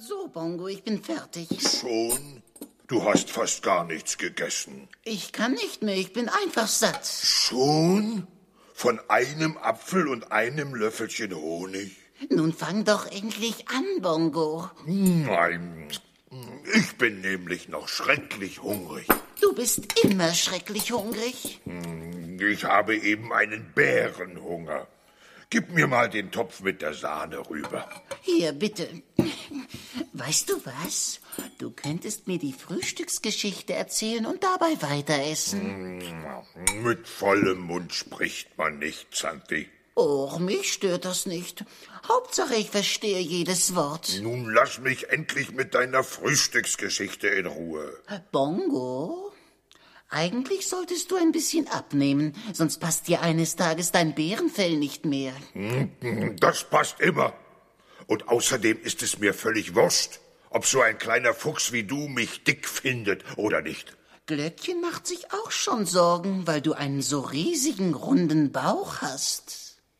So, Bongo, ich bin fertig. Schon? Du hast fast gar nichts gegessen. Ich kann nicht mehr, ich bin einfach satt. Schon? Von einem Apfel und einem Löffelchen Honig? Nun fang doch endlich an, Bongo. Nein, ich bin nämlich noch schrecklich hungrig. Du bist immer schrecklich hungrig. Ich habe eben einen Bärenhunger. Gib mir mal den Topf mit der Sahne rüber. Hier, bitte. Weißt du was? Du könntest mir die Frühstücksgeschichte erzählen und dabei weiter essen. Mit vollem Mund spricht man nicht, Santi. Och, mich stört das nicht. Hauptsache, ich verstehe jedes Wort. Nun lass mich endlich mit deiner Frühstücksgeschichte in Ruhe. Bongo? Eigentlich solltest du ein bisschen abnehmen, sonst passt dir eines Tages dein Bärenfell nicht mehr. Das passt immer. Und außerdem ist es mir völlig wurscht, ob so ein kleiner Fuchs wie du mich dick findet oder nicht. Glöckchen macht sich auch schon Sorgen, weil du einen so riesigen, runden Bauch hast.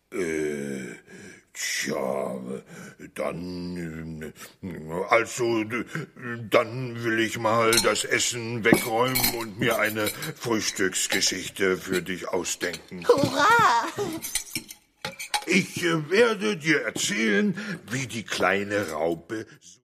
Tja, dann will ich mal das Essen wegräumen und mir eine Frühstücksgeschichte für dich ausdenken. Hurra! Ich werde dir erzählen, wie die kleine Raupe